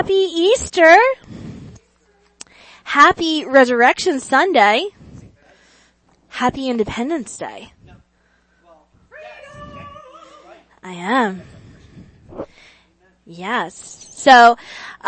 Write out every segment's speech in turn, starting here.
Happy Easter. Happy Resurrection Sunday. Happy Independence Day. I am. Yes. So,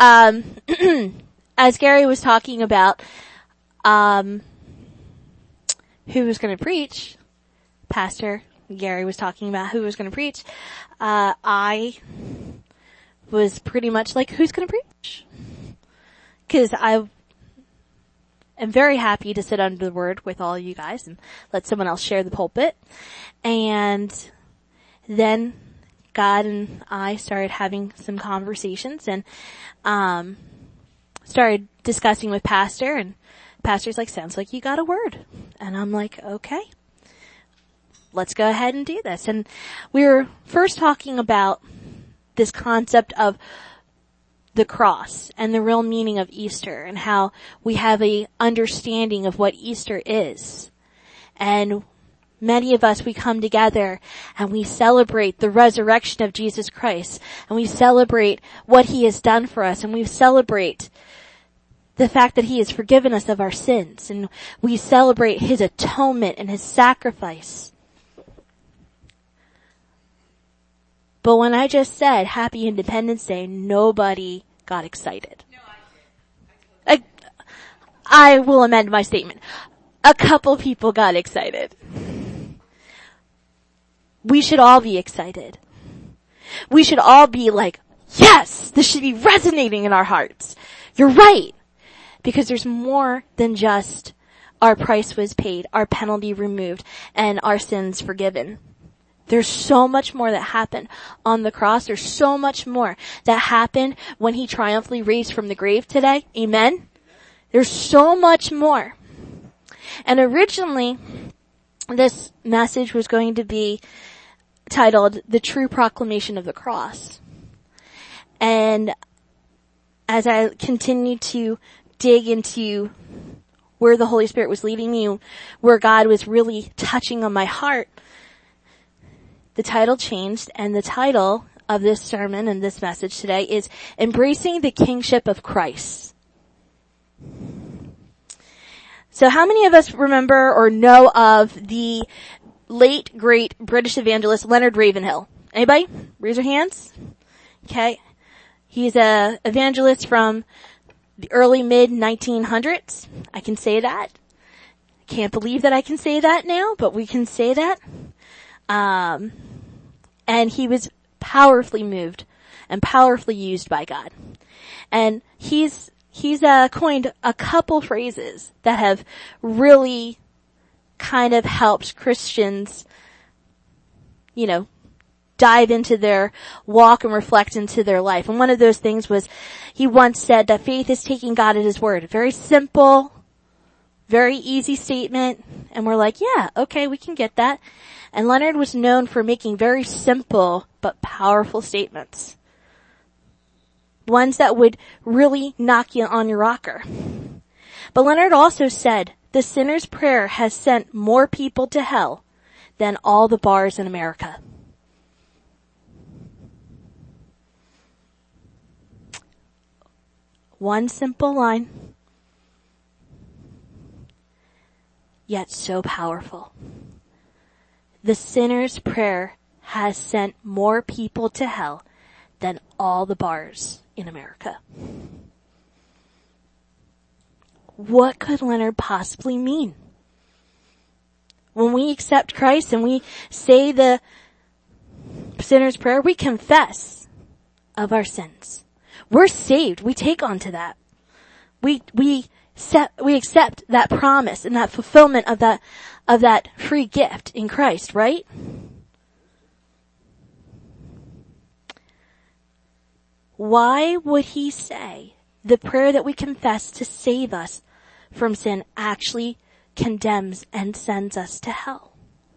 as Gary was talking about, who was going to preach, Pastor Gary was talking about who was going to preach, I was pretty much like, who's going to preach? Because I am very happy to sit under the word with all you guys and let someone else share the pulpit. And then God and I started having some conversations and started discussing with Pastor, and Pastor's like, sounds like you got a word. And I'm like, okay, let's go ahead and do this. And we were first talking about this concept of the cross and the real meaning of Easter and how we have a understanding of what Easter is. And many of us, we come together and we celebrate the resurrection of Jesus Christ, and we celebrate what he has done for us, and we celebrate the fact that he has forgiven us of our sins, and we celebrate his atonement and his sacrifice. But when I just said Happy Independence Day, nobody got excited. No, I did. I will amend my statement. A couple people got excited. We should all be excited. We should all be like, yes, this should be resonating in our hearts. You're right. Because there's more than just our price was paid, our penalty removed, and our sins forgiven. There's so much more that happened on the cross. There's so much more that happened when he triumphantly raised from the grave today. Amen? There's so much more. And originally, this message was going to be titled, The True Proclamation of the Cross. And as I continued to dig into where the Holy Spirit was leading me, where God was really touching on my heart, the title changed, and the title of this sermon and this message today is Embracing the Kingship of Christ. So how many of us remember or know of the late, great British evangelist Leonard Ravenhill? Anybody? Raise your hands. Okay. He's a evangelist from the early mid-1900s. I can say that. Can't believe that I can say that now, but we can say that. And he was powerfully moved and powerfully used by God. And he's coined a couple phrases that have really kind of helped Christians, dive into their walk and reflect into their life. And one of those things was, he once said that faith is taking God at his word. Very simple, very easy statement. And we're like, yeah, okay, we can get that. And Leonard was known for making very simple but powerful statements. Ones that would really knock you on your rocker. But Leonard also said, the sinner's prayer has sent more people to hell than all the bars in America. One simple line, yet so powerful. The sinner's prayer has sent more people to hell than all the bars in America. What could Leonard possibly mean? When we accept Christ and we say the sinner's prayer, we confess of our sins. We're saved. We take on to that. We accept that promise and that fulfillment of that free gift in Christ, right? Why would he say the prayer that we confess to save us from sin actually condemns and sends us to hell?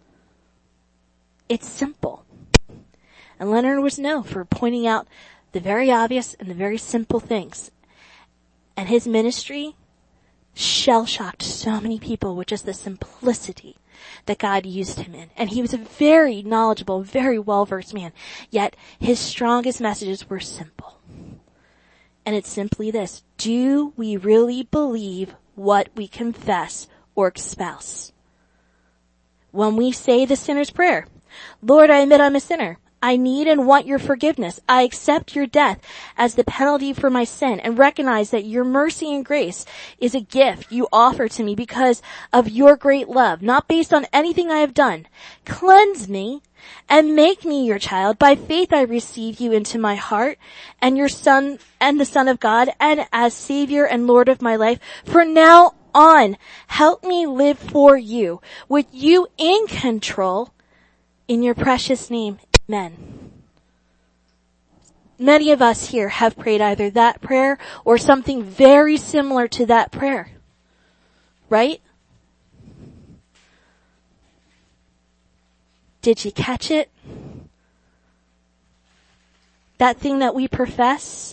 It's simple. And Leonard was known for pointing out the very obvious and the very simple things. And his ministry shell-shocked so many people with just the simplicity that God used him in. And he was a very knowledgeable, very well-versed man. Yet his strongest messages were simple. And it's simply this: do we really believe what we confess or espouse? When we say the sinner's prayer, Lord, I admit I'm a sinner. I need and want your forgiveness. I accept your death as the penalty for my sin and recognize that your mercy and grace is a gift you offer to me because of your great love, not based on anything I have done. Cleanse me and make me your child. By faith I receive you into my heart and your Son and the Son of God and as Savior and Lord of my life. For now on, help me live for you, with you in control. In your precious name, amen. Many of us here have prayed either that prayer or something very similar to that prayer. Right? Did you catch it? That thing that we profess?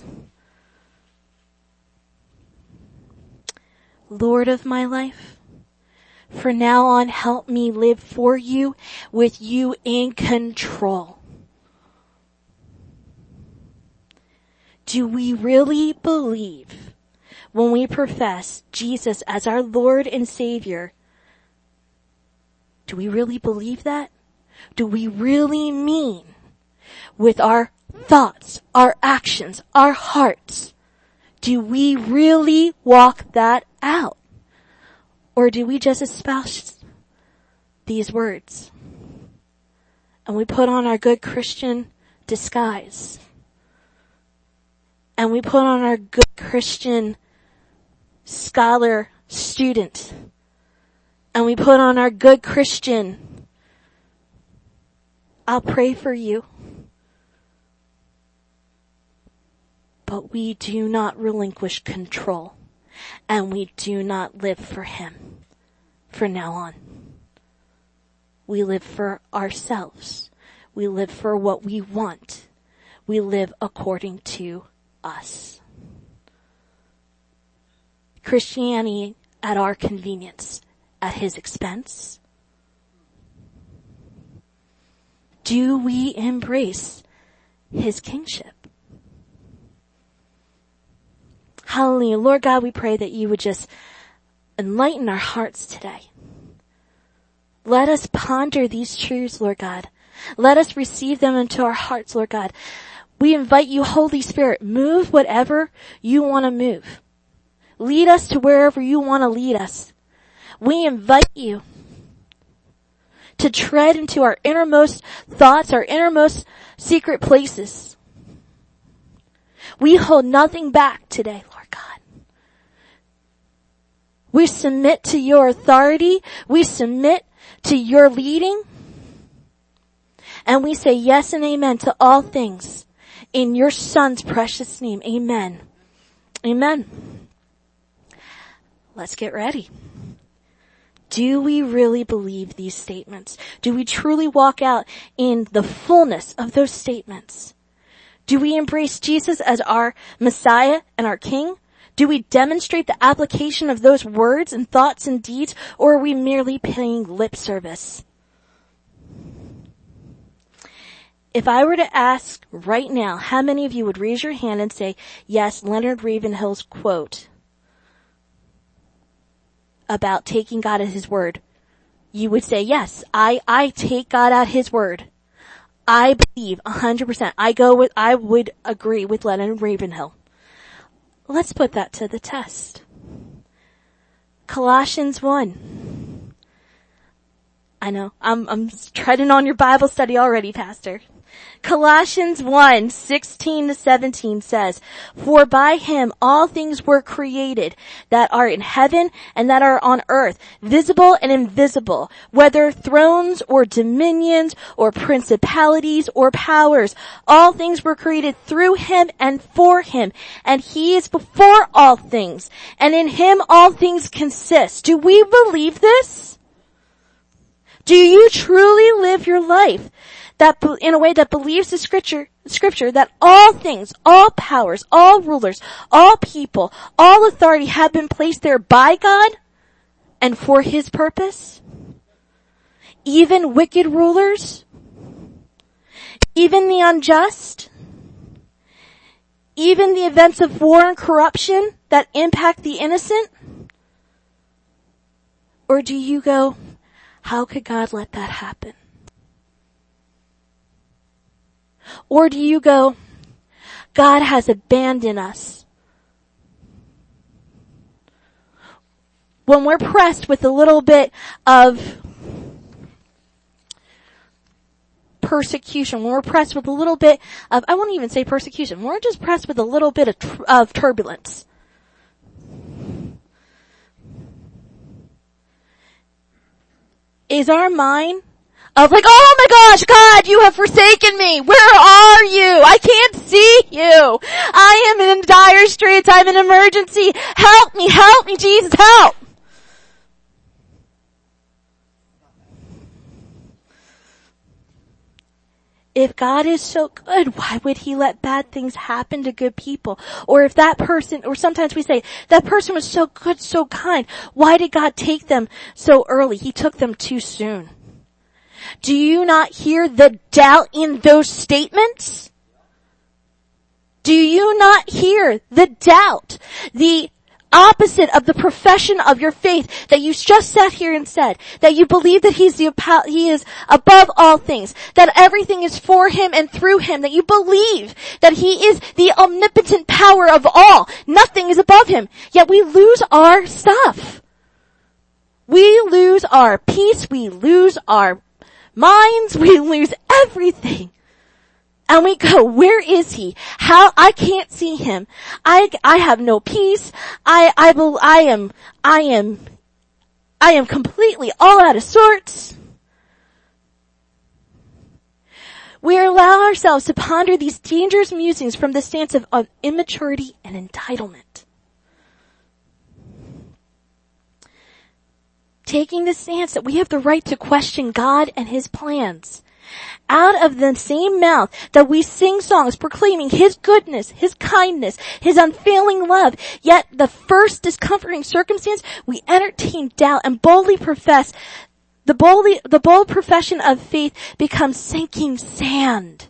Lord of my life, for now on, help me live for you, with you in control. Do we really believe when we profess Jesus as our Lord and Savior? Do we really believe that? Do we really mean with our thoughts, our actions, our hearts? Do we really walk that out? Or do we just espouse these words and we put on our good Christian disguise and we put on our good Christian scholar student and we put on our good Christian, I'll pray for you, but we do not relinquish control and we do not live for him from now on. We live for ourselves. We live for what we want. We live according to us. Christianity at our convenience, at his expense. Do we embrace his kingship? Hallelujah. Lord God, we pray that you would just enlighten our hearts today. Let us ponder these truths, Lord God. Let us receive them into our hearts, Lord God. We invite you, Holy Spirit, move whatever you want to move. Lead us to wherever you want to lead us. We invite you to tread into our innermost thoughts, our innermost secret places. We hold nothing back today, Lord God. We submit to your authority. We submit to your leading. And we say yes and amen to all things in your Son's precious name. Amen. Amen. Let's get ready. Do we really believe these statements? Do we truly walk out in the fullness of those statements? Do we embrace Jesus as our Messiah and our King? Do we demonstrate the application of those words and thoughts and deeds, or are we merely paying lip service? If I were to ask right now, how many of you would raise your hand and say, yes, Leonard Ravenhill's quote about taking God at his word? You would say, yes, I take God at his word. I believe 100%. I would agree with Leonard Ravenhill. Let's put that to the test. Colossians 1. I know, I'm treading on your Bible study already, Pastor. Colossians 1:16-17 says, for by him all things were created that are in heaven and that are on earth, visible and invisible, whether thrones or dominions or principalities or powers. All things were created through him and for him, and he is before all things, and in him all things consist. Do we believe this? Do you truly live your life that in a way that believes the scripture that all things, all powers, all rulers, all people, all authority have been placed there by God and for his purpose? Even wicked rulers? Even the unjust? even the events of war and corruption that impact the innocent? Or do you go, how could God let that happen? Or do you go, God has abandoned us? When we're pressed with a little bit of persecution, when we're pressed with a little bit of, I won't even say persecution, we're just pressed with a little bit of turbulence. Is our mind of like, oh my gosh, God, you have forsaken me. Where are you? I can't see you. I am in dire straits. I'm in emergency. Help me, Jesus, help. If God is so good, why would he let bad things happen to good people? Or if that person, or sometimes we say, that person was so good, so kind, why did God take them so early? He took them too soon. Do you not hear the doubt in those statements? Do you not hear the doubt? The opposite of the profession of your faith that you just sat here and said, that you believe that he is above all things, that everything is for him and through him, that you believe that he is the omnipotent power of all. Nothing is above him. Yet we lose our stuff. We lose our peace. We lose our minds. We lose everything. And we go, where is he? How? I can't see him. I have no peace. I am completely all out of sorts. We allow ourselves to ponder these dangerous musings from the stance of immaturity and entitlement. Taking the stance that we have the right to question God and his plans. Out of the same mouth that we sing songs proclaiming his goodness, his kindness, his unfailing love, yet the first discomforting circumstance, we entertain doubt and boldly profess, the bold profession of faith becomes sinking sand.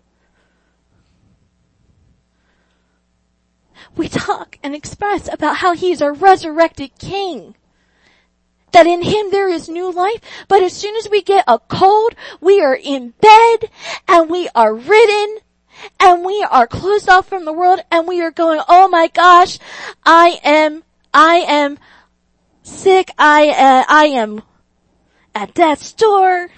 We talk and express about how he is our resurrected king. That in him there is new life, but as soon as we get a cold, we are in bed, and we are ridden, and we are closed off from the world, and we are going, oh my gosh, I am sick, I am at death's door.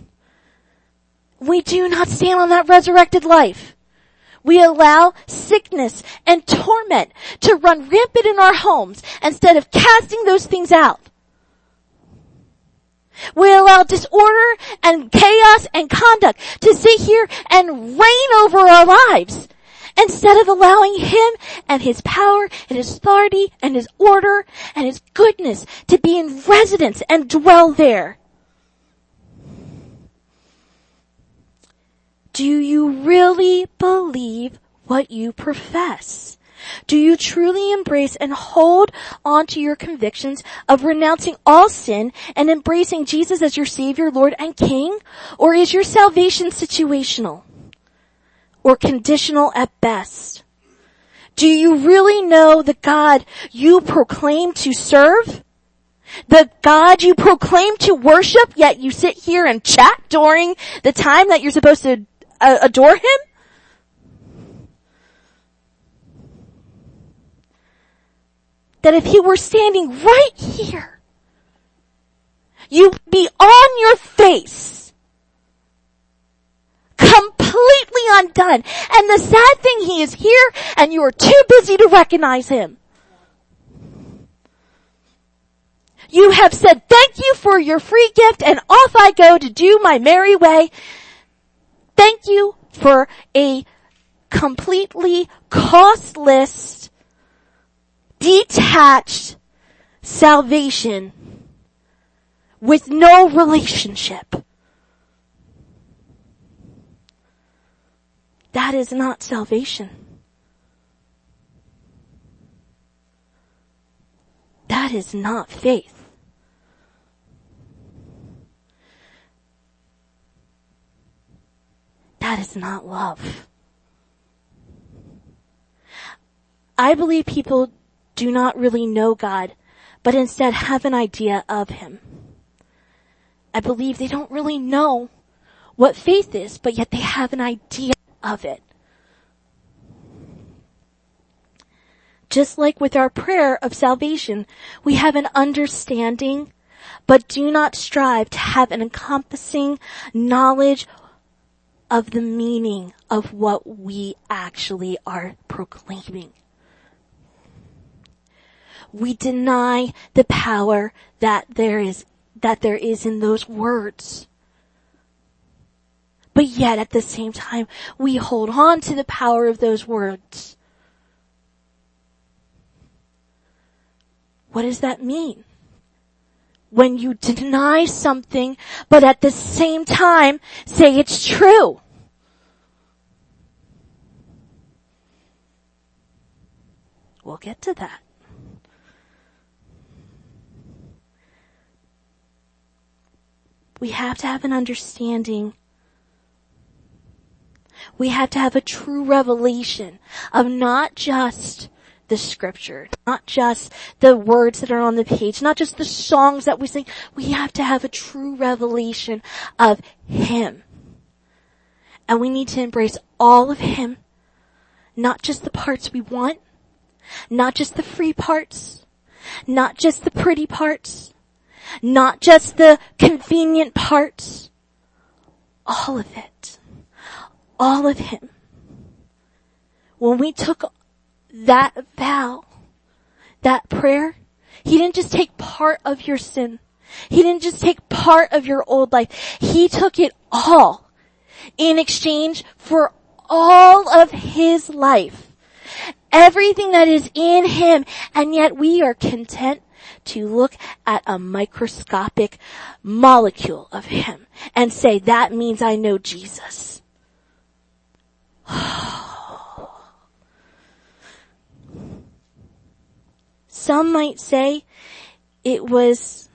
We do not stand on that resurrected life. We allow sickness and torment to run rampant in our homes instead of casting those things out. We allow disorder and chaos and conduct to sit here and reign over our lives instead of allowing him and his power and his authority and his order and his goodness to be in residence and dwell there. Do you really believe what you profess? Do you truly embrace and hold on to your convictions of renouncing all sin and embracing Jesus as your Savior, Lord, and King? Or is your salvation situational or conditional at best? Do you really know the God you proclaim to serve? The God you proclaim to worship, yet you sit here and chat during the time that you're supposed to adore him? That if he were standing right here, you'd be on your face, completely undone. And the sad thing, he is here and you are too busy to recognize him. You have said, thank you for your free gift, and off I go to do my merry way. Thank you for a completely costless, detached salvation with no relationship. That is not salvation. That is not faith. That is not love. I believe people do not really know God, but instead have an idea of him. I believe they don't really know what faith is, but yet they have an idea of it. Just like with our prayer of salvation, we have an understanding, but do not strive to have an encompassing knowledge of the meaning of what we actually are proclaiming. We deny the power that there is in those words. But yet at the same time, we hold on to the power of those words. What does that mean? When you deny something, but at the same time say it's true. We'll get to that. We have to have an understanding. We have to have a true revelation of not just the scripture, not just the words that are on the page, not just the songs that we sing. We have to have a true revelation of him. And we need to embrace all of him, not just the parts we want, not just the free parts, not just the pretty parts, not just the convenient parts, all of it, all of him. When we took that vow, that prayer, he didn't just take part of your sin. He didn't just take part of your old life. He took it all in exchange for all of his life. Everything that is in him, and yet we are content to look at a microscopic molecule of him and say, that means I know Jesus. Some might say it was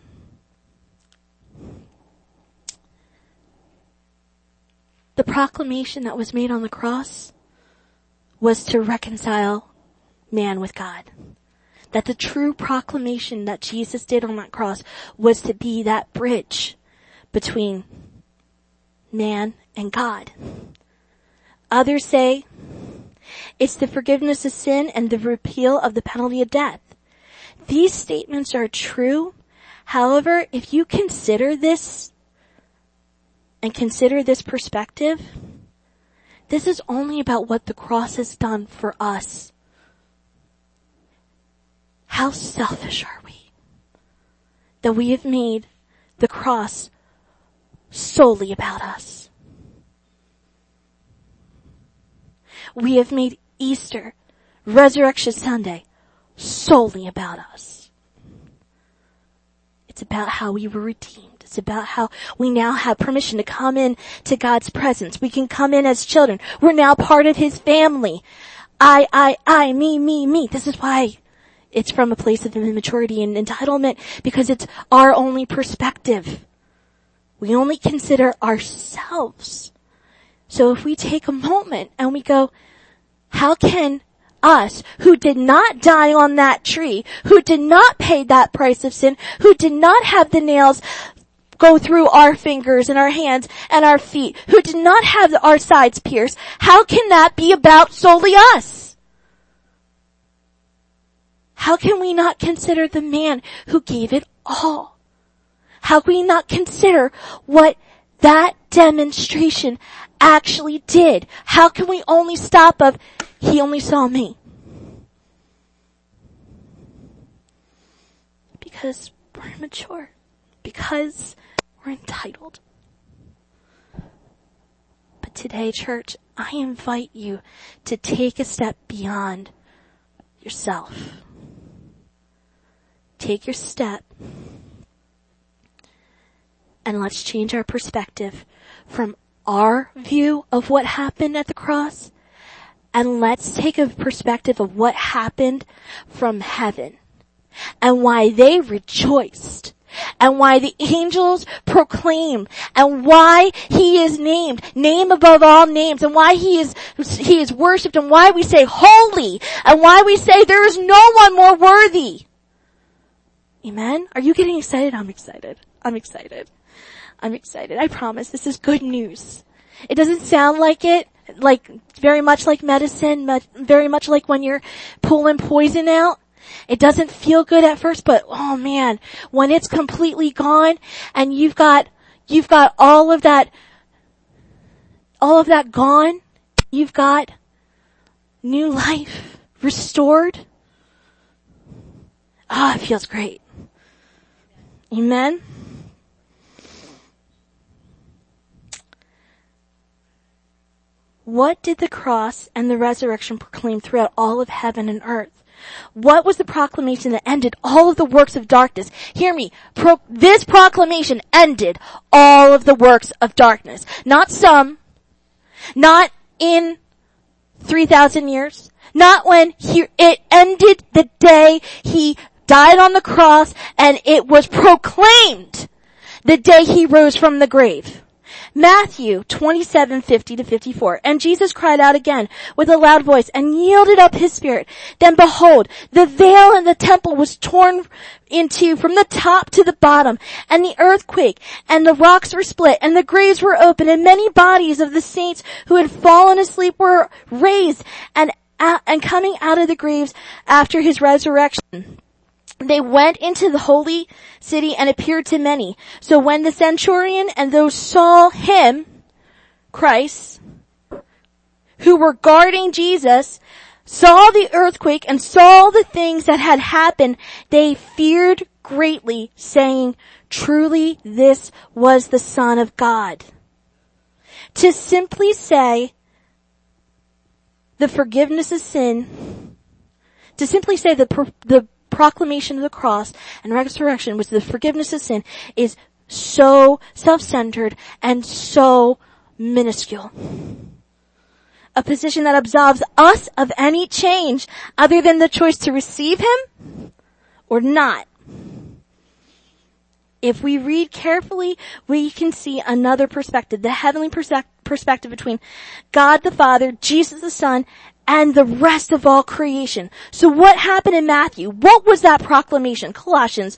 the proclamation that was made on the cross was to reconcile man with God. That the true proclamation that Jesus did on that cross was to be that bridge between man and God. Others say it's the forgiveness of sin and the repeal of the penalty of death. These statements are true. However, if you consider this and consider this perspective, this is only about what the cross has done for us. How selfish are we that we have made the cross solely about us? We have made Easter, Resurrection Sunday, solely about us. It's about how we were redeemed. It's about how we now have permission to come in to God's presence. We can come in as children. We're now part of his family. I, me. This is why it's from a place of immaturity and entitlement, because it's our only perspective. We only consider ourselves. So if we take a moment and we go, how can us, who did not die on that tree, who did not pay that price of sin, who did not have the nails go through our fingers and our hands and our feet, who did not have our sides pierced, how can that be about solely us? How can we not consider the man who gave it all? How can we not consider what that demonstration actually did? How can we only stop of, he only saw me? Because we're immature. Because we're entitled. But today, church, I invite you to take a step beyond yourself. Take your step and let's change our perspective from our view of what happened at the cross, and let's take a perspective of what happened from heaven and why they rejoiced and why the angels proclaim, and why he is named, name above all names, and why he is worshipped, and why we say holy, and why we say there is no one more worthy. Amen? Are you getting excited? I'm excited. I'm excited. I'm excited. I promise this is good news. It doesn't sound like it, like very much like medicine, very much like when you're pulling poison out. It doesn't feel good at first, but oh man, when it's completely gone and you've got all of that gone, you've got new life restored. It feels great. Amen. What did the cross and the resurrection proclaim throughout all of heaven and earth? What was the proclamation that ended all of the works of darkness? Hear me. This proclamation ended all of the works of darkness. Not some. Not in 3,000 years. Not when it ended the day he died on the cross and it was proclaimed the day he rose from the grave. Matthew 27:50-54. And Jesus cried out again with a loud voice and yielded up his spirit. Then behold, the veil in the temple was torn into from the top to the bottom, and the earth quaked, and the rocks were split, and the graves were opened, and many bodies of the saints who had fallen asleep were raised, and coming out of the graves after his resurrection. They went into the holy city and appeared to many. So when the centurion and those saw him, Christ, who were guarding Jesus, saw the earthquake and saw the things that had happened, they feared greatly, saying, truly this was the Son of God. To simply say the forgiveness of sin, to simply say the proclamation of the cross and resurrection was the forgiveness of sin is so self-centered and so minuscule. A position that absolves us of any change other than the choice to receive him or not. If we read carefully, we can see another perspective, the heavenly perspective between God the Father, Jesus the Son, and the rest of all creation. So what happened in Matthew? What was that proclamation? Colossians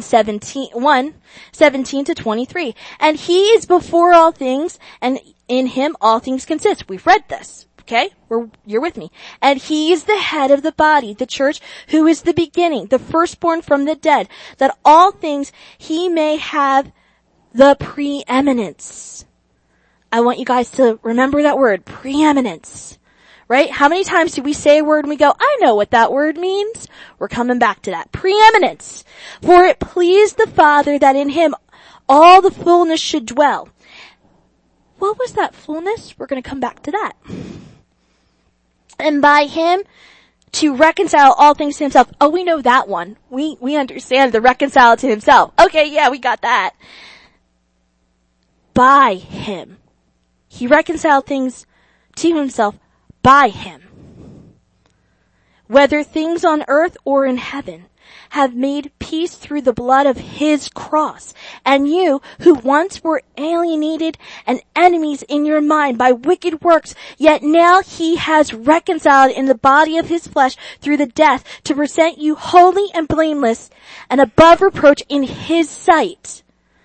1:17-23. And he is before all things, and in him all things consist. We've read this. Okay? You're with me. And he is the head of the body, the church, who is the beginning, the firstborn from the dead, that all things he may have the preeminence. I want you guys to remember that word, preeminence. Right? How many times do we say a word and we go, I know what that word means? We're coming back to that. Preeminence. For it pleased the Father that in him all the fullness should dwell. What was that fullness? We're going to come back to that. And by him to reconcile all things to himself. Oh, we know that one. We understand the reconcile to himself. Okay, yeah, we got that. By him. He reconciled things to himself by him. Whether things on earth or in heaven have made peace through the blood of his cross. And you, who once were alienated and enemies in your mind by wicked works, yet now he has reconciled in the body of his flesh through the death to present you holy and blameless and above reproach in his sight.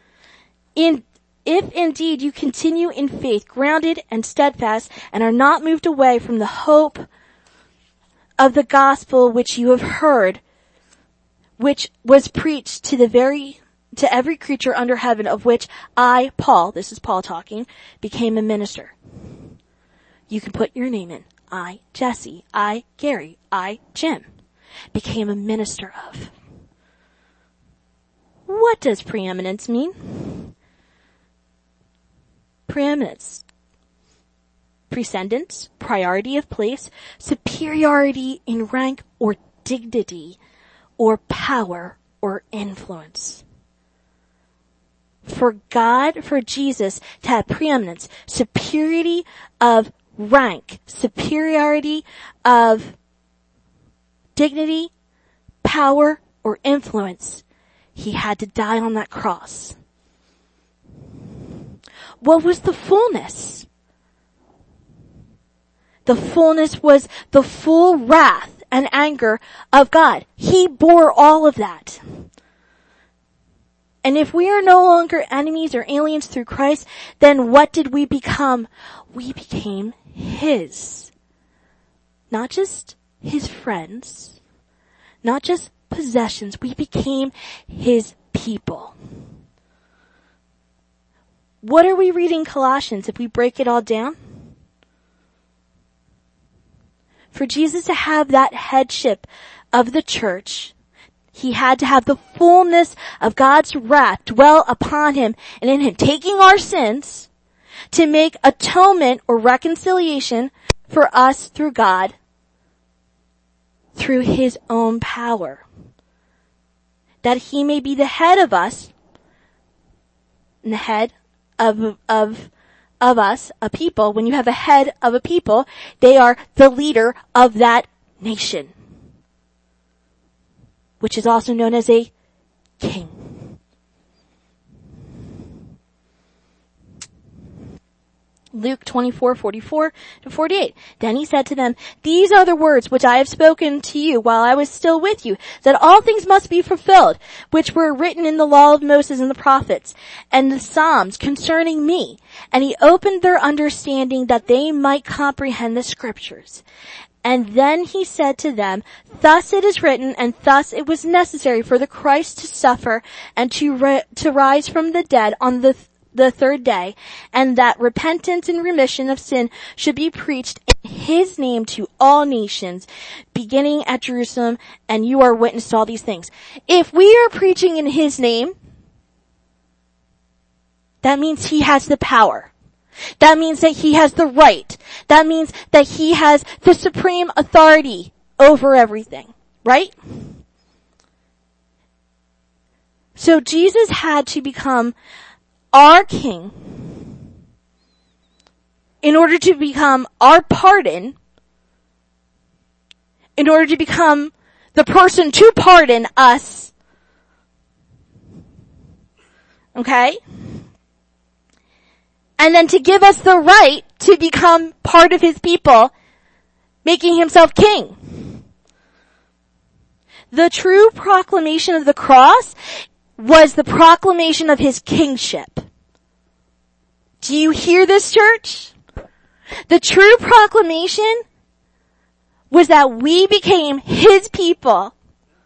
If indeed you continue in faith, grounded and steadfast, and are not moved away from the hope of the gospel which you have heard, which was preached to every creature under heaven, of which I, Paul, this is Paul talking, became a minister. You can put your name in. I, Jesse. I, Gary. I, Jim. Became a minister of. What does preeminence mean? Preeminence. Precedence, priority of place, superiority in rank or dignity, or power or influence. For Jesus to have preeminence, superiority of rank, superiority of dignity, power, or influence, he had to die on that cross. What was the fullness? The fullness was the full wrath and anger of God. He bore all of that. And if we are no longer enemies or aliens through Christ, then what did we become? We became his. Not just his friends, not just possessions. We became his people. What are we reading in Colossians if we break it all down? For Jesus to have that headship of the church, he had to have the fullness of God's wrath dwell upon him and in him, taking our sins to make atonement or reconciliation for us through God, through his own power. That he may be the head of us, and the head of us, a people. When you have a head of a people, they are the leader of that nation, which is also known as a king. Luke 24:44-48. Then he said to them, "These are the words which I have spoken to you while I was still with you, that all things must be fulfilled, which were written in the law of Moses and the prophets, and the Psalms concerning me." And he opened their understanding that they might comprehend the scriptures. And then he said to them, "Thus it is written, and thus it was necessary for the Christ to suffer and to rise from the dead on the third day, and that repentance and remission of sin should be preached in his name to all nations, beginning at Jerusalem, and you are witness to all these things." If we are preaching in his name, that means he has the power. That means that he has the right. That means that he has the supreme authority over everything, right? So Jesus had to become our king in order to become our pardon, in order to become the person to pardon us. Okay? And then to give us the right to become part of his people, making himself king. The true proclamation of the cross was the proclamation of his kingship. Do you hear this, church? The true proclamation was that we became his people.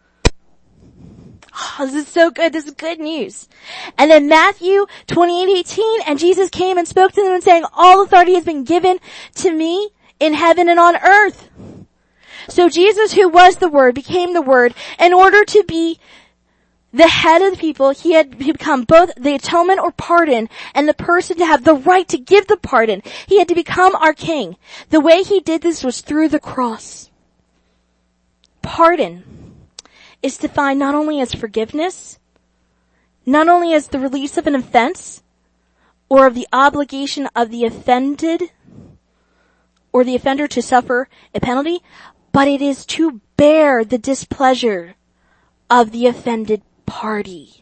Oh, this is so good. This is good news. And then Matthew 28:18, and Jesus came and spoke to them and saying, "All authority has been given to me in heaven and on earth." So Jesus, who was the Word, became the Word. In order to be the head of the people, he had become both the atonement or pardon and the person to have the right to give the pardon. He had to become our king. The way he did this was through the cross. Pardon is defined not only as forgiveness, not only as the release of an offense, or of the obligation of the offended, or the offender to suffer a penalty, but it is to bear the displeasure of the offended party.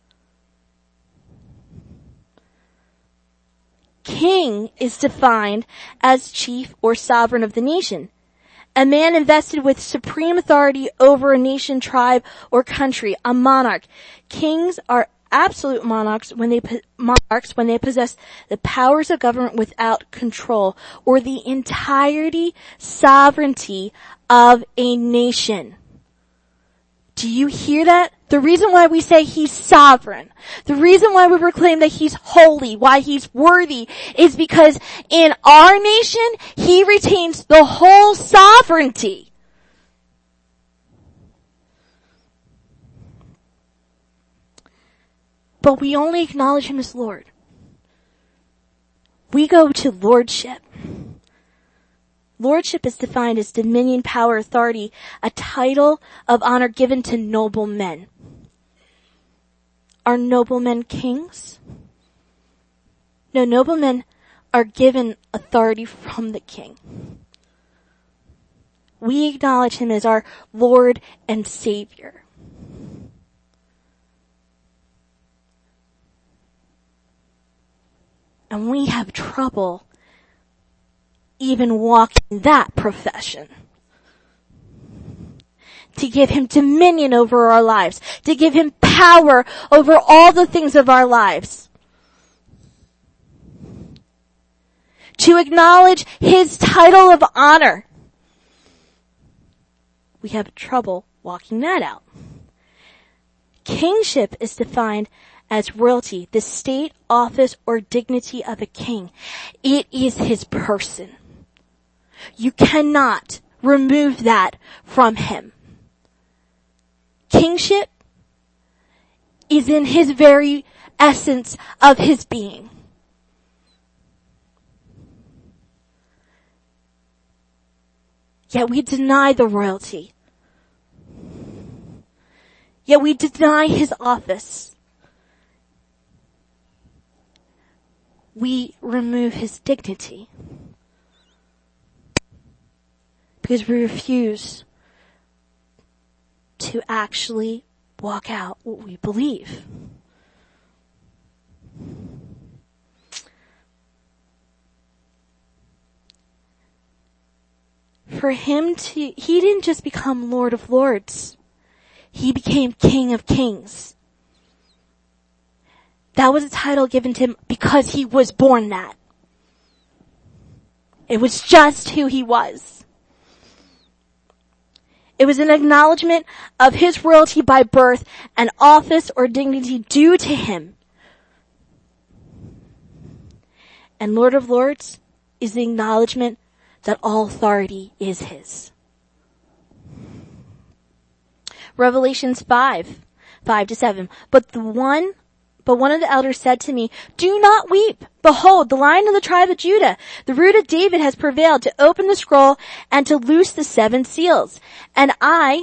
King is defined as chief or sovereign of the nation. A man invested with supreme authority over a nation, tribe, or country, a monarch. Kings are absolute monarchs when they possess the powers of government without control, or the entirety sovereignty of a nation. Do you hear that? The reason why we say he's sovereign, the reason why we proclaim that he's holy, why he's worthy, is because in our nation, he retains the whole sovereignty. But we only acknowledge him as Lord. We go to lordship. Lordship is defined as dominion, power, authority, a title of honor given to noble men. Are noblemen kings? No, noblemen are given authority from the king. We acknowledge him as our Lord and Savior. And we have trouble even walking that profession. To give him dominion over our lives. To give him power over all the things of our lives. To acknowledge his title of honor. We have trouble walking that out. Kingship is defined as royalty, the state, office, or dignity of a king. It is his person. You cannot remove that from him. Kingship is in his very essence of his being. Yet we deny the royalty. Yet we deny his office. We remove his dignity. Because we refuse to actually walk out what we believe. For him he didn't just become Lord of Lords. He became King of Kings. That was a title given to him because he was born that. It was just who he was. It was an acknowledgement of his royalty by birth and office or dignity due to him. And Lord of Lords is the acknowledgement that all authority is his. Revelations 5:5-7. But one of the elders said to me, "Do not weep. Behold, the Lion of the tribe of Judah, the Root of David, has prevailed to open the scroll and to loose the 7 seals." And I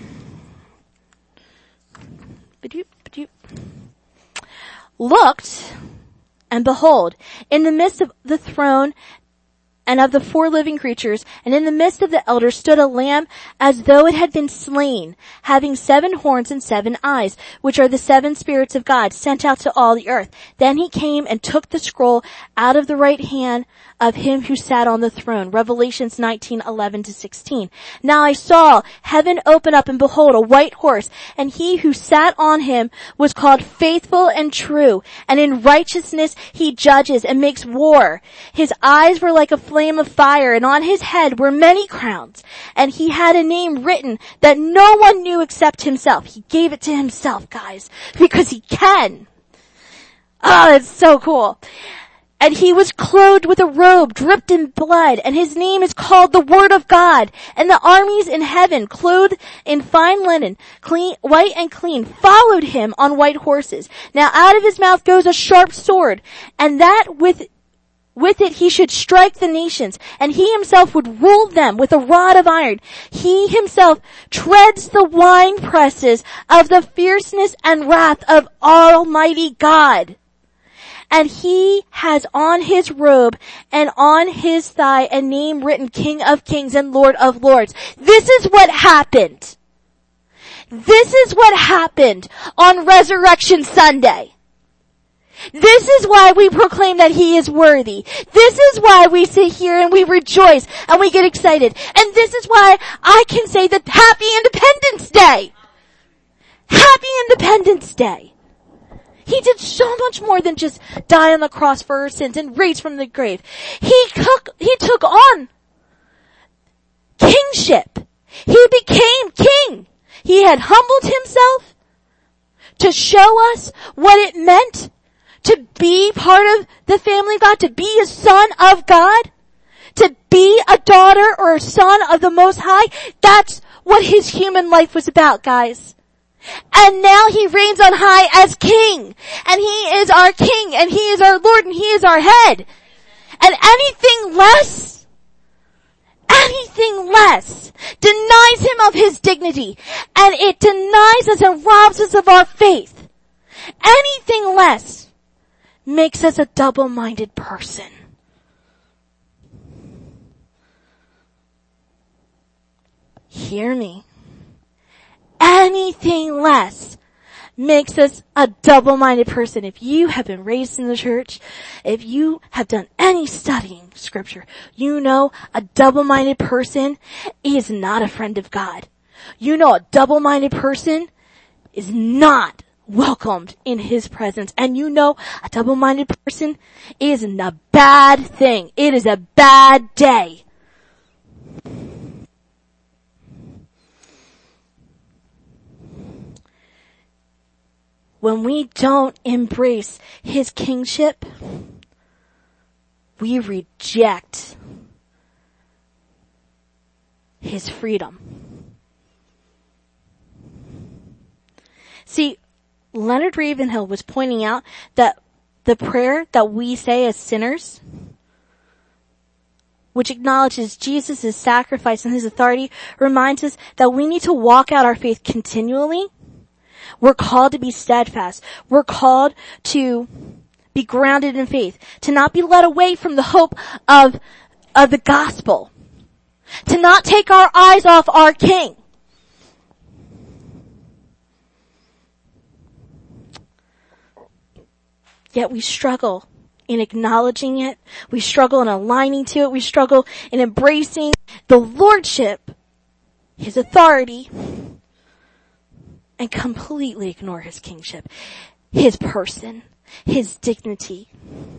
looked, and behold, in the midst of the throne and of the 4 living creatures, and in the midst of the elders stood a lamb as though it had been slain, having 7 horns and 7 eyes, which are the 7 spirits of God sent out to all the earth. Then he came and took the scroll out of the right hand of him who sat on the throne. Revelations 19:11-16. Now I saw heaven open up, and behold, a white horse, and he who sat on him was called Faithful and True, and in righteousness he judges and makes war. His eyes were like a flame of fire, and on his head were many crowns, and he had a name written that no one knew except himself. He gave it to himself, guys, because he can. Oh, it's so cool. And he was clothed with a robe dripped in blood, and his name is called the Word of God. And the armies in heaven, clothed in fine linen, clean, white and clean, followed him on white horses. Now out of his mouth goes a sharp sword, and that with it he should strike the nations, and he himself would rule them with a rod of iron. He himself treads the wine presses of the fierceness and wrath of Almighty God. And he has on his robe and on his thigh a name written, King of Kings and Lord of Lords. This is what happened. This is what happened on Resurrection Sunday. This is why we proclaim that he is worthy. This is why we sit here and we rejoice and we get excited. And this is why I can say that Happy Independence Day. Happy Independence Day. He did so much more than just die on the cross for our sins and raise from the grave. He took on kingship. He became king. He had humbled himself to show us what it meant to be part of the family of God, to be a son of God, to be a daughter or a son of the Most High. That's what his human life was about, guys. And now he reigns on high as king. And he is our king. And he is our Lord. And he is our head. And anything less denies him of his dignity. And it denies us and robs us of our faith. Anything less makes us a double-minded person. Hear me. Anything less makes us a double-minded person. If you have been raised in the church, if you have done any studying scripture, you know a double-minded person is not a friend of God. You know a double-minded person is not welcomed in his presence. And you know a double-minded person is a bad thing. It is a bad day. When we don't embrace his kingship, we reject his freedom. See, Leonard Ravenhill was pointing out that the prayer that we say as sinners, which acknowledges Jesus' sacrifice and his authority, reminds us that we need to walk out our faith continually. We're called to be steadfast. We're called to be grounded in faith, to not be led away from the hope of the gospel, to not take our eyes off our King. Yet we struggle in acknowledging it. We struggle in aligning to it. We struggle in embracing the lordship, his authority, and completely ignore his kingship, his person, his dignity.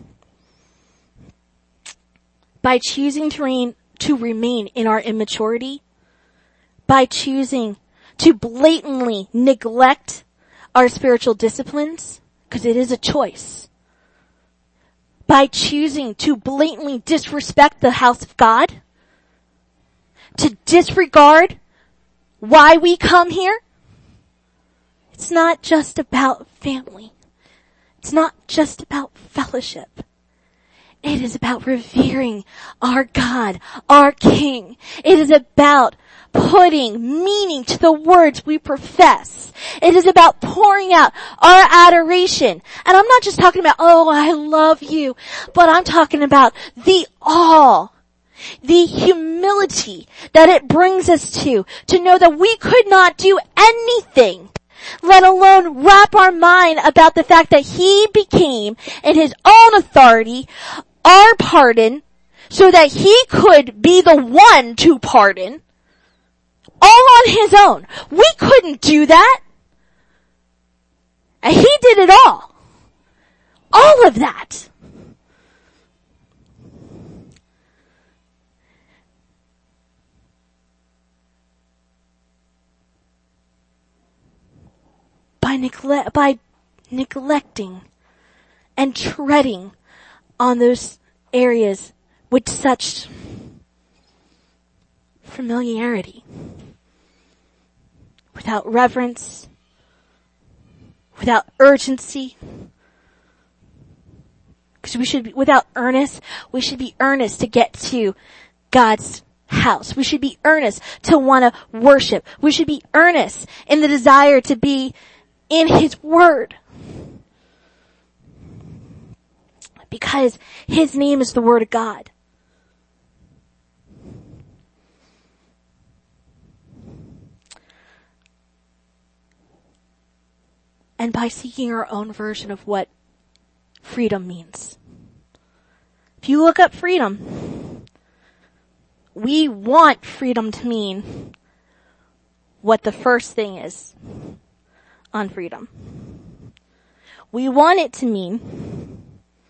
By choosing to remain in our immaturity, by choosing to blatantly neglect our spiritual disciplines, because it is a choice, by choosing to blatantly disrespect the house of God, to disregard why we come here, it's not just about family. It's not just about fellowship. It is about revering our God, our King. It is about putting meaning to the words we profess. It is about pouring out our adoration. And I'm not just talking about, oh, I love you, but I'm talking about the awe, the humility that it brings us to know that we could not do anything, let alone wrap our mind about the fact that he became, in his own authority, our pardon, so that he could be the one to pardon, all on his own. We couldn't do that. And he did it all. All of that. By neglecting and treading on those areas with such familiarity, without reverence, without urgency, because we should be earnest to get to God's house. We should be earnest to want to worship. We should be earnest in the desire to be in his word. Because his name is the word of God. And by seeking our own version of what freedom means. If you look up freedom, we want freedom to mean what the first thing is on freedom. We want it to mean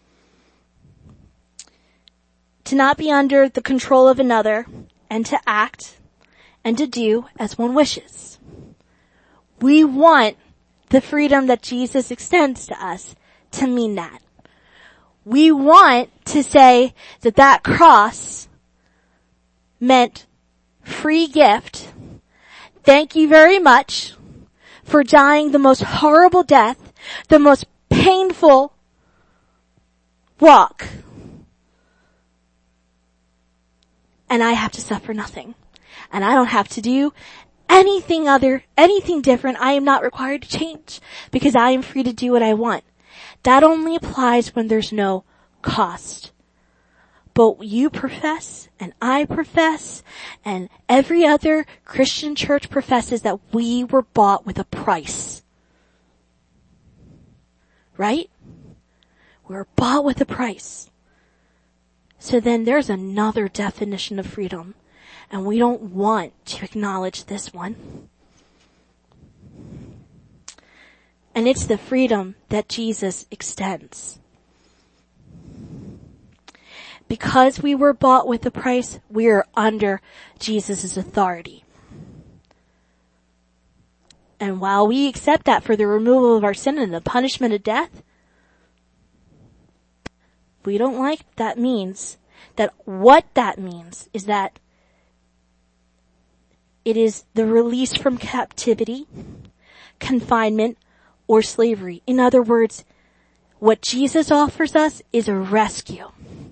to not be under the control of another and to act and to do as one wishes. We want the freedom that Jesus extends to us to mean that. We want to say that cross meant free gift. Thank you very much for dying the most horrible death, the most painful walk. And I have to suffer nothing. And I don't have to do anything different. I am not required to change because I am free to do what I want. That only applies when there's no cost. But you profess, and I profess, and every other Christian church professes that we were bought with a price. right? We're bought with a price. So then there's another definition of freedom, and we don't want to acknowledge this one. And it's the freedom that Jesus extends. Because we were bought with a price, we are under Jesus' authority. And while we accept that for the removal of our sin and the punishment of death, we don't like that means that what that means is that it is the release from captivity, confinement, or slavery. In other words, what Jesus offers us is a rescue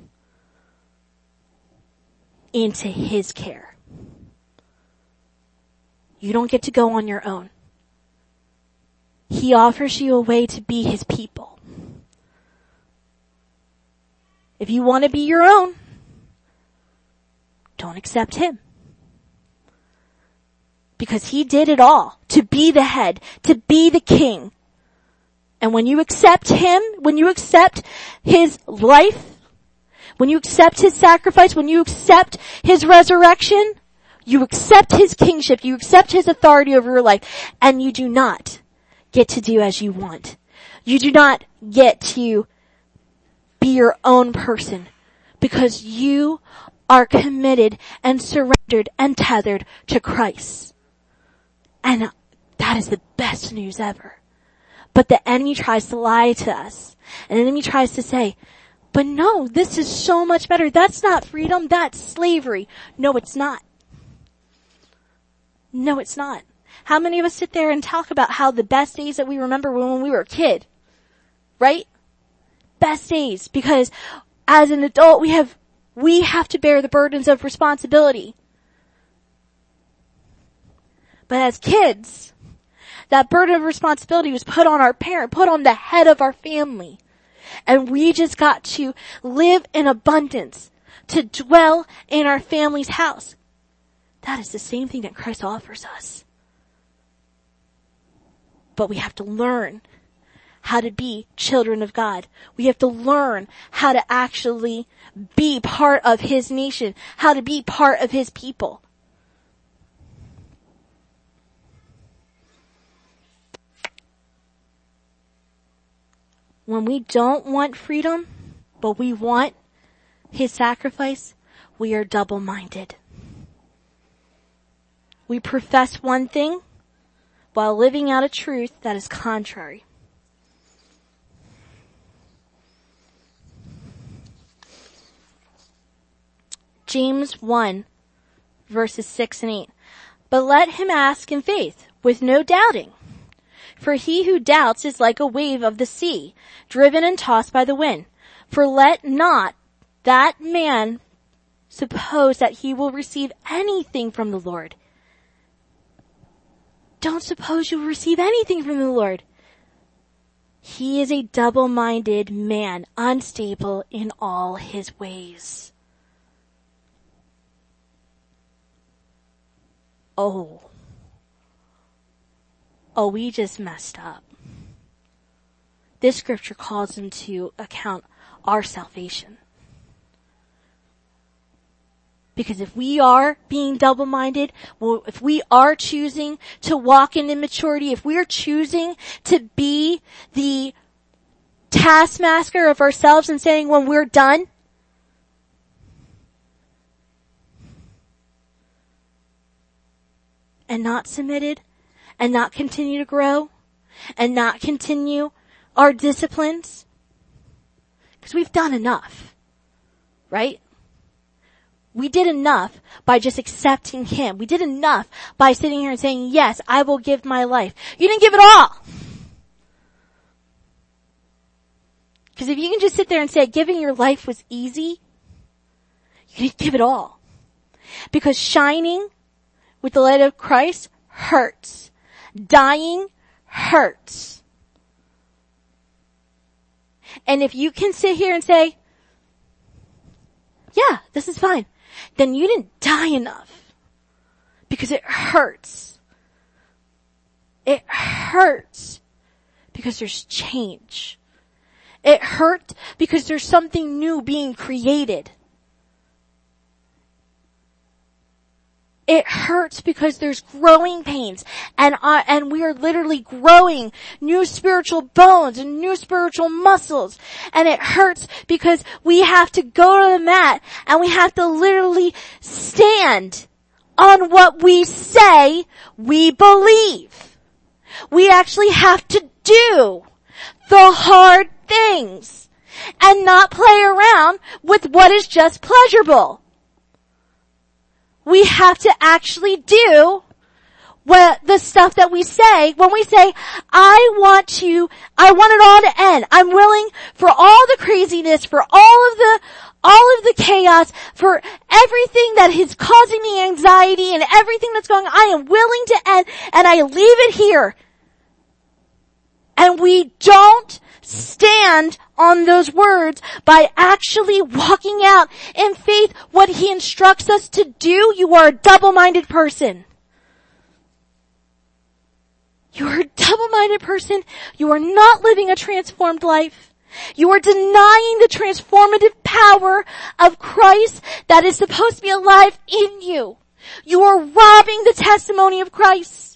into his care. You don't get to go on your own. He offers you a way to be his people. If you want to be your own, don't accept him. Because he did it all to be the head, to be the king. And when you accept him, when you accept his life, when you accept his sacrifice, when you accept his resurrection, you accept his kingship, you accept his authority over your life, and you do not get to do as you want. You do not get to be your own person because you are committed and surrendered and tethered to Christ. And that is the best news ever. But the enemy tries to lie to us. And the enemy tries to say, but no, this is so much better. That's not freedom, that's slavery. No, it's not. No, it's not. How many of us sit there and talk about how the best days that we remember were when we were a kid? Right? Best days. Because as an adult, we have to bear the burdens of responsibility. But as kids, that burden of responsibility was put on our parent, put on the head of our family. And we just got to live in abundance, to dwell in our family's house. That is the same thing that Christ offers us. But we have to learn how to be children of God. We have to learn how to actually be part of his nation, how to be part of his people. When we don't want freedom, but we want his sacrifice, we are double-minded. We profess one thing while living out a truth that is contrary. James 1, verses 6 and 8. But let him ask in faith, with no doubting. For he who doubts is like a wave of the sea, driven and tossed by the wind. For let not that man suppose that he will receive anything from the Lord. Don't suppose you will receive anything from the Lord. He is a double-minded man, unstable in all his ways. Oh, we just messed up. This scripture calls into account our salvation. Because if we are being double-minded, well, if we are choosing to walk in immaturity, if we are choosing to be the taskmaster of ourselves and saying when we're done, and not submitted, and not continue to grow, and not continue our disciplines, because we've done enough, right? We did enough by just accepting him. We did enough by sitting here and saying, yes, I will give my life. You didn't give it all. Because if you can just sit there and say giving your life was easy, you didn't give it all. Because shining with the light of Christ hurts. Dying hurts. And if you can sit here and say, yeah, this is fine, then you didn't die enough. Because it hurts. It hurts. Because there's change It hurt because there's something new being created. It hurts because there's growing pains and we are literally growing new spiritual bones and new spiritual muscles. And it hurts because we have to go to the mat and we have to literally stand on what we say we believe. We actually have to do the hard things and not play around with what is just pleasurable. We have to actually do what the stuff that we say when we say, I want it all to end. I'm willing for all the craziness, for all of the chaos, for everything that is causing me anxiety and everything that's going on. I am willing to end and I leave it here. And we don't stand on those words by actually walking out in faith what he instructs us to do. You are a double-minded person. You are a double-minded person. You are not living a transformed life. You are denying the transformative power of Christ that is supposed to be alive in you. You are robbing the testimony of Christ.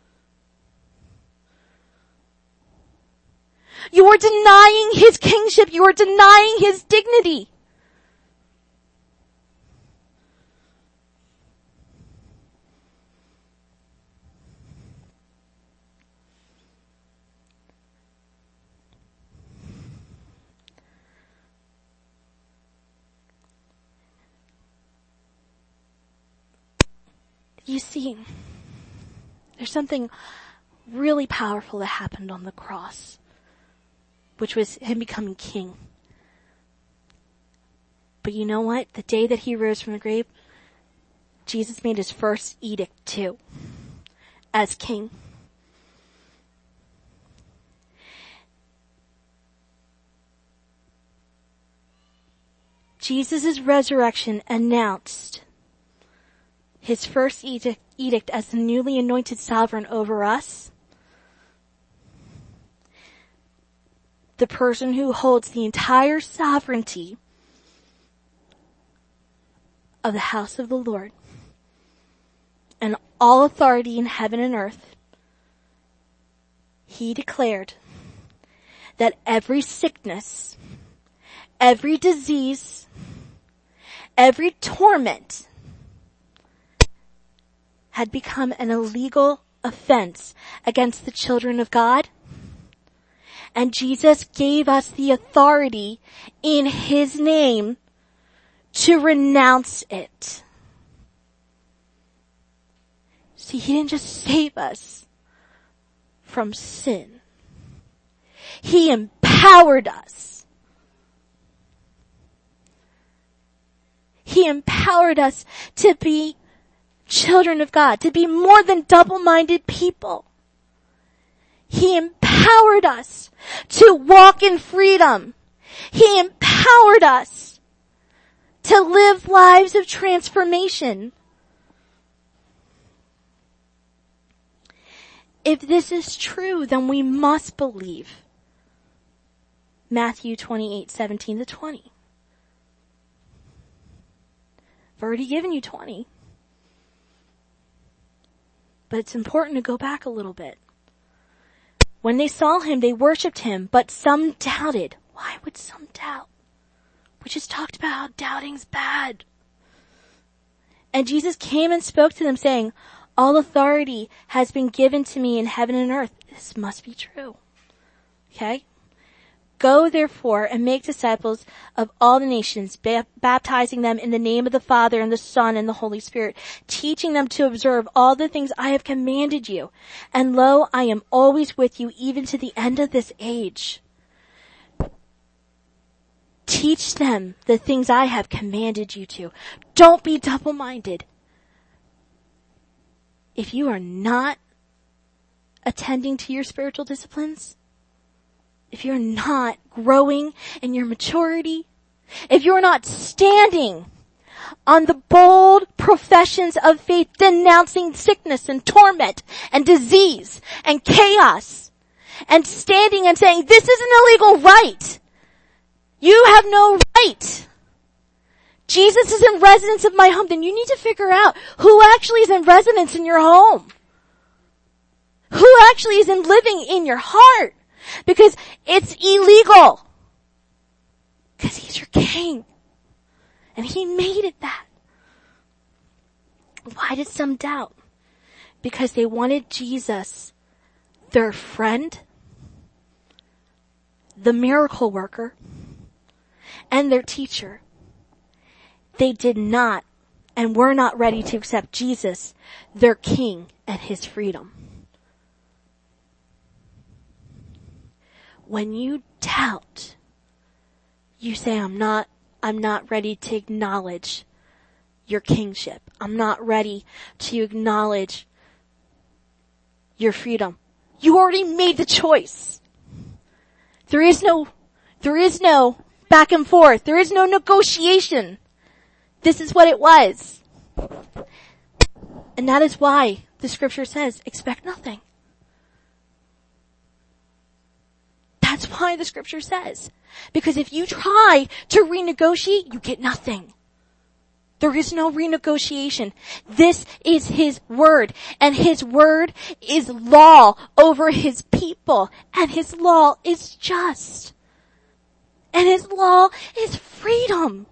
You are denying his kingship. You are denying his dignity. You see, there's something really powerful that happened on the cross, which was him becoming king. But you know what? The day that he rose from the grave, Jesus made his first edict too, as king. Jesus' resurrection announced his first edict as the newly anointed sovereign over us. The person who holds the entire sovereignty of the house of the Lord and all authority in heaven and earth. He declared that every sickness, every disease, every torment had become an illegal offense against the children of God. And Jesus gave us the authority in his name to renounce it. See, he didn't just save us from sin. He empowered us. He empowered us to be children of God, to be more than double-minded people. He empowered us to walk in freedom. He empowered us to live lives of transformation. If this is true, then we must believe Matthew 28:17-20. I've already given you 20. But it's important to go back a little bit. When they saw him, they worshipped him, but some doubted. Why would some doubt? We just talked about how doubting's bad. And Jesus came and spoke to them saying, all authority has been given to me in heaven and earth. This must be true. Okay? Go therefore and make disciples of all the nations, baptizing them in the name of the Father and the Son and the Holy Spirit, teaching them to observe all the things I have commanded you. And lo, I am always with you even to the end of this age. Teach them the things I have commanded you to. Don't be double-minded. If you are not attending to your spiritual disciplines, if you're not growing in your maturity, if you're not standing on the bold professions of faith, denouncing sickness and torment and disease and chaos, and standing and saying, this is an illegal right, You have no right. Jesus is in residence of my home. Then you need to figure out who actually is in residence in your home. Who actually is in living in your heart. Because it's illegal. Because he's your king. And he made it that. Why did some doubt? Because they wanted Jesus, their friend, the miracle worker, and their teacher. They did not and were not ready to accept Jesus, their king, and his freedom. When you doubt, you say, I'm not ready to acknowledge your kingship. I'm not ready to acknowledge your freedom. You already made the choice. There is no back and forth. There is no negotiation. This is what it was. And that is why the scripture says, expect nothing. That's why the scripture says. Because if you try to renegotiate, you get nothing. There is no renegotiation. This is his word, and his word is law over his people, and his law is just. And his law is freedom.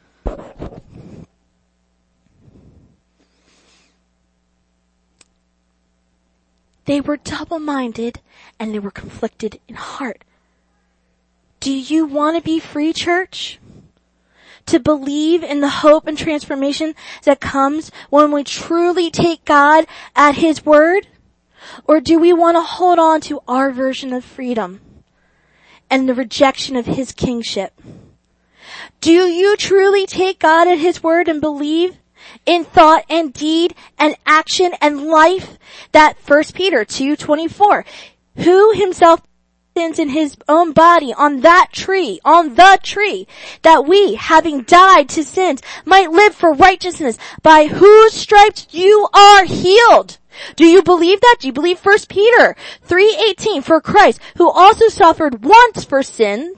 They were double-minded, and they were conflicted in heart. Do you want to be free, church? To believe in the hope and transformation that comes when we truly take God at his word? Or do we want to hold on to our version of freedom and the rejection of his kingship? Do you truly take God at his word and believe in thought and deed and action and life that 1 Peter 2:24, who himself sins in his own body on the tree, that we, having died to sins, might live for righteousness, by whose stripes you are healed. Do you believe that? Do you believe 1 Peter 3:18, for Christ, who also suffered once for sins,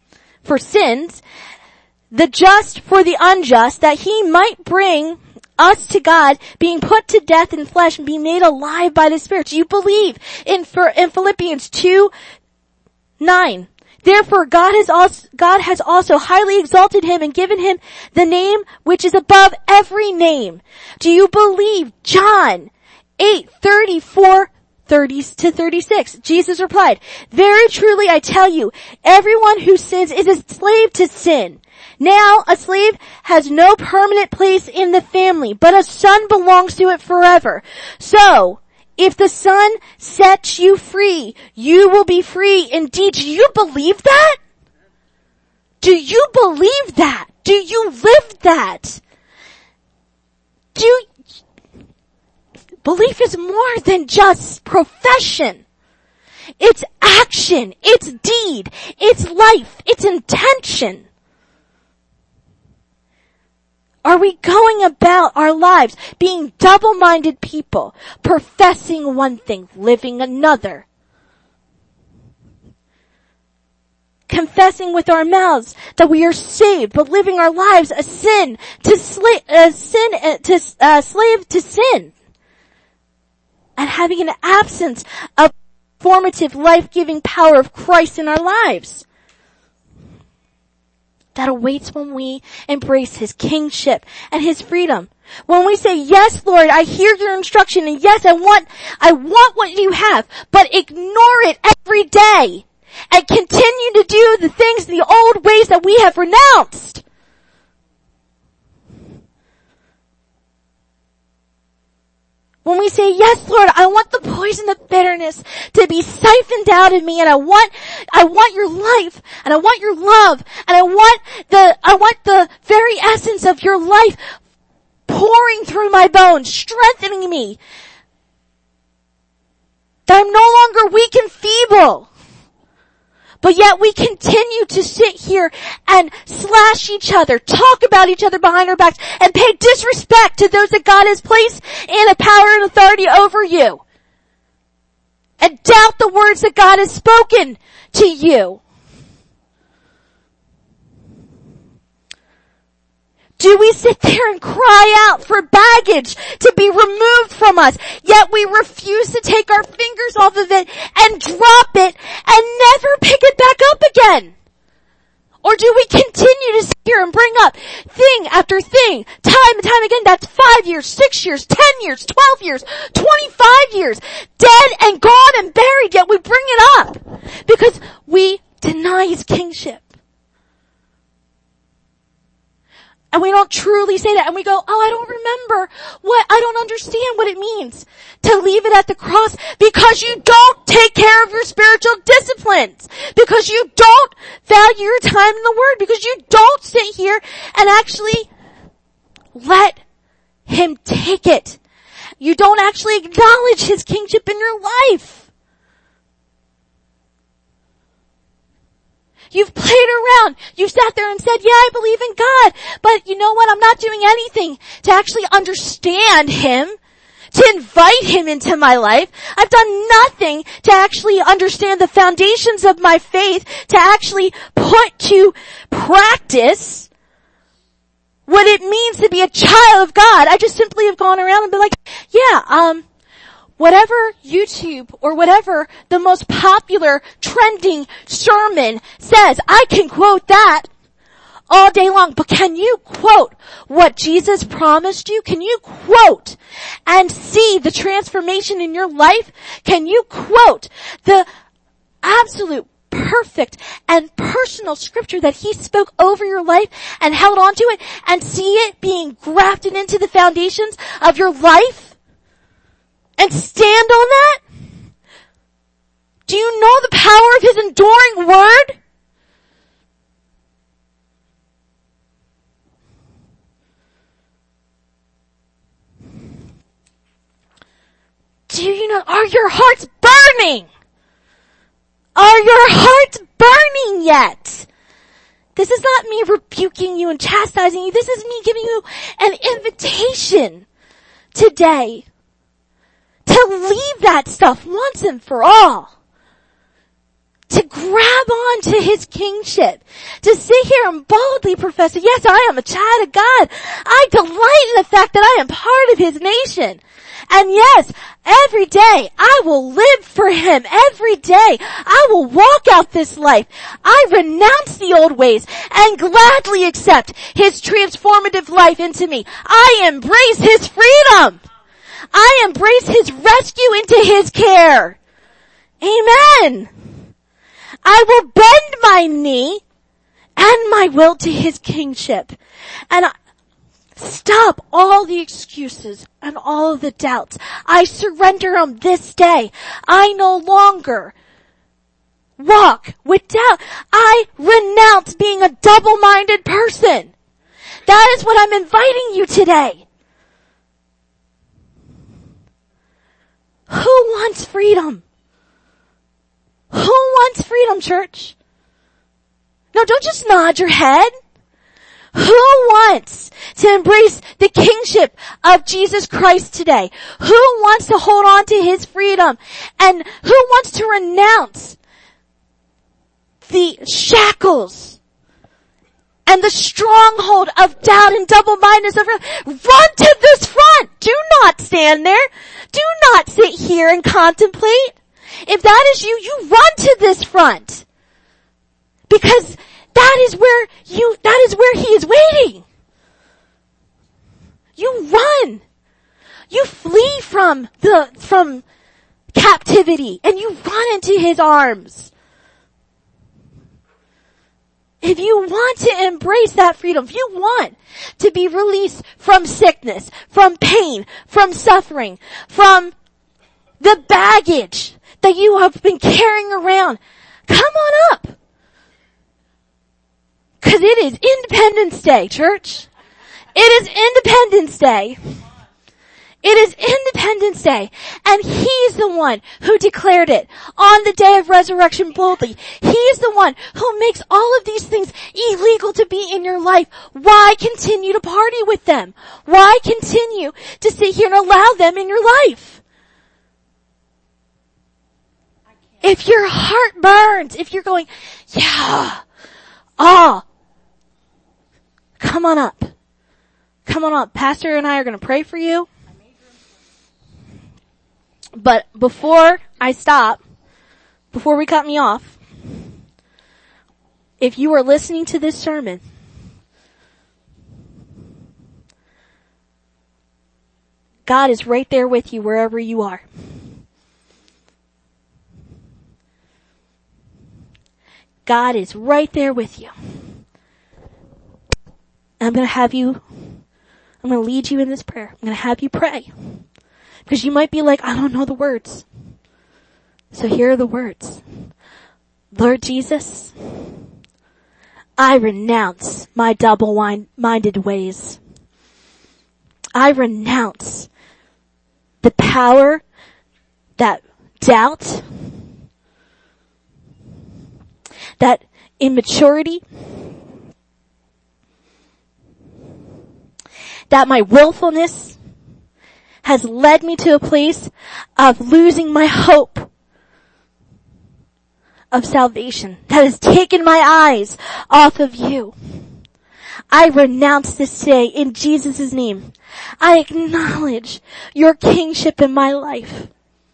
the just for the unjust, that he might bring us to God, being put to death in flesh and being made alive by the Spirit? Do you believe in Philippians 2:9? Therefore God has also highly exalted him and given him the name which is above every name. Do you believe John 8:34-36? Jesus replied, very truly I tell you, everyone who sins is a slave to sin. Now a slave has no permanent place in the family, but a son belongs to it forever. So, if the Son sets you free, you will be free indeed. Do you believe that? Do you believe that? Do you live that? Belief is more than just profession. It's action. It's deed. It's life. It's intention. Are we going about our lives being double-minded people, professing one thing, living another? Confessing with our mouths that we are saved, but living our lives a slave to sin. And having an absence of formative, life-giving power of Christ in our lives. That awaits when we embrace his kingship and his freedom. When we say, yes, Lord, I hear your instruction, and yes, I want what you have, but ignore it every day and continue to do the things, the old ways that we have renounced. When we say, yes, Lord, I want the poison of bitterness to be siphoned out of me, and I want your life, and I want your love, and I want the very essence of your life pouring through my bones, strengthening me. That I'm no longer weak and feeble. But yet we continue to sit here and slash each other, talk about each other behind our backs, and pay disrespect to those that God has placed in a power and authority over you. And doubt the words that God has spoken to you. Do we sit there and cry out for baggage to be removed from us, yet we refuse to take our fingers off of it and drop it and never pick it back up again? Or do we continue to sit here and bring up thing after thing, time and time again, that's 5 years, 6 years, 10 years, 12 years, 25 years, dead and gone and buried, yet we bring it up because we deny his kingship. And we don't truly say that, and we go, I don't remember I don't understand what it means to leave it at the cross, because you don't take care of your spiritual disciplines, because you don't value your time in the Word, because you don't sit here and actually let him take it. You don't actually acknowledge his kingship in your life. You've played around. You've sat there and said, yeah, I believe in God. But you know what? I'm not doing anything to actually understand him, to invite him into my life. I've done nothing to actually understand the foundations of my faith, to actually put to practice what it means to be a child of God. I just simply have gone around and been like, yeah, whatever YouTube or whatever the most popular trending sermon says, I can quote that all day long. But can you quote what Jesus promised you? Can you quote and see the transformation in your life? Can you quote the absolute perfect and personal scripture that he spoke over your life and held on to it and see it being grafted into the foundations of your life? And stand on that? Do you know the power of his enduring word? Do you know, are your hearts burning? Are your hearts burning yet? This is not me rebuking you and chastising you. This is me giving you an invitation today to leave that stuff once and for all. To grab on to his kingship. To sit here and boldly profess, yes, I am a child of God. I delight in the fact that I am part of his nation. And yes, every day I will live for him. Every day I will walk out this life. I renounce the old ways and gladly accept his transformative life into me. I embrace his freedom. I embrace his rescue into his care. Amen. I will bend my knee and my will to his kingship. And stop all the excuses and all of the doubts. I surrender them this day. I no longer walk with doubt. I renounce being a double-minded person. That is what I'm inviting you today. Who wants freedom? Who wants freedom, church? No, don't just nod your head. Who wants to embrace the kingship of Jesus Christ today? Who wants to hold on to his freedom? And who wants to renounce the shackles and the stronghold of doubt and double-mindedness? Run to this front. Do not stand there. Do not sit here and contemplate. If that is you, you run to this front. Because that is where he is waiting. You run. You flee from captivity and you run into his arms. If you want to embrace that freedom, if you want to be released from sickness, from pain, from suffering, from the baggage that you have been carrying around, come on up. 'Cause it is Independence Day, church. It is Independence Day. It is Independence Day. And he's the one who declared it on the day of resurrection boldly. He's the one who makes all of these things illegal to be in your life. Why continue to party with them? Why continue to sit here and allow them in your life? If your heart burns, if you're going, yeah, come on up. come on up. Pastor and I are going to pray for you. But before I stop, before we cut me off, if you are listening to this sermon, God is right there with you wherever you are. God is right there with you. I'm going to lead you in this prayer. I'm going to have you pray. Because you might be like, I don't know the words. So here are the words. Lord Jesus, I renounce my double-minded ways. I renounce the power that doubt, that immaturity, that my willfulness has led me to a place of losing my hope of salvation, that has taken my eyes off of you. I renounce this today in Jesus' name. I acknowledge your kingship in my life.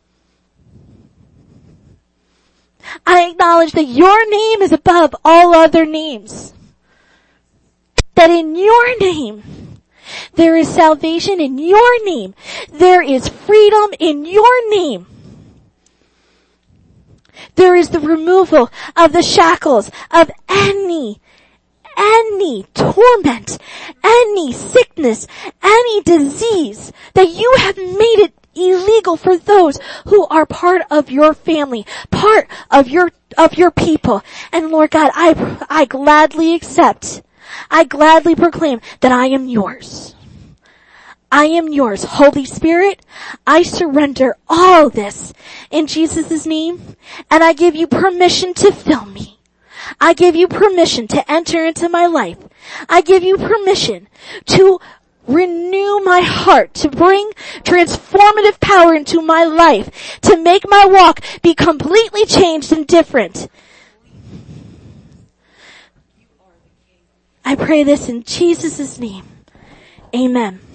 I acknowledge that your name is above all other names. That in your name, there is salvation in your name. There is freedom in your name. There is the removal of the shackles of any torment, any sickness, any disease, that you have made it illegal for those who are part of your family, part of your people. And Lord God, I gladly accept, I gladly proclaim that I am yours. I am yours. Holy Spirit, I surrender all this in Jesus' name, and I give you permission to fill me. I give you permission to enter into my life. I give you permission to renew my heart, to bring transformative power into my life, to make my walk be completely changed and different. I pray this in Jesus' name. Amen.